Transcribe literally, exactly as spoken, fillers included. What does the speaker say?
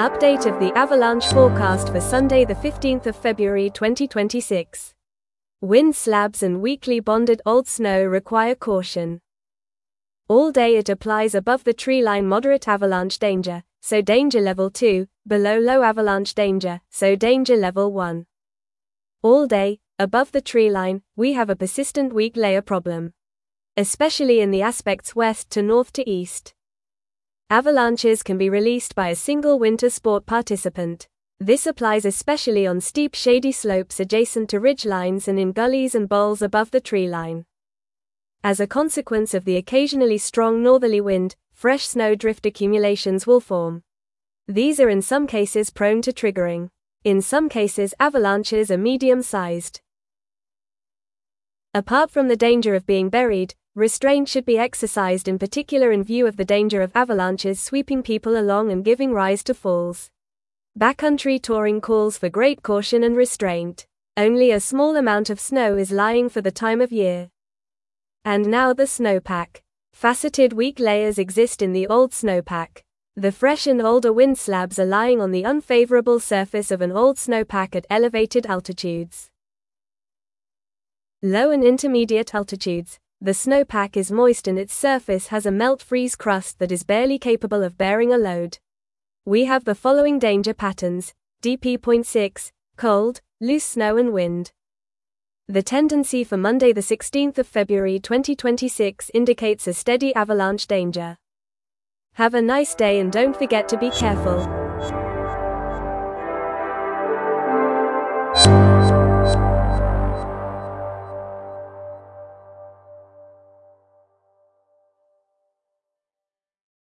Update of the avalanche forecast for Sunday the fifteenth of February twenty twenty-six. Wind slabs and weakly bonded old snow require caution. All day it applies above the tree line moderate avalanche danger, so danger level two, below low avalanche danger, so danger level one. All day, above the tree line, we have a persistent weak layer problem. Especially in the aspects west to north to east. Avalanches can be released by a single winter sport participant. This applies especially on steep shady slopes adjacent to ridge lines and in gullies and bowls above the tree line. As a consequence of the occasionally strong northerly wind, fresh snow drift accumulations will form. These are in some cases prone to triggering. In some cases, avalanches are medium-sized. Apart from the danger of being buried, restraint should be exercised in particular in view of the danger of avalanches sweeping people along and giving rise to falls. Backcountry touring calls for great caution and restraint. Only a small amount of snow is lying for the time of year. And now the snowpack. Faceted weak layers exist in the old snowpack. The fresh and older wind slabs are lying on the unfavorable surface of an old snowpack at elevated altitudes. Low and intermediate altitudes. The snowpack is moist and its surface has a melt-freeze crust that is barely capable of bearing a load. We have the following danger patterns: D P point six, cold, loose snow and wind. The tendency for Monday the sixteenth of February twenty twenty-six indicates a steady avalanche danger. Have a nice day and don't forget to be careful.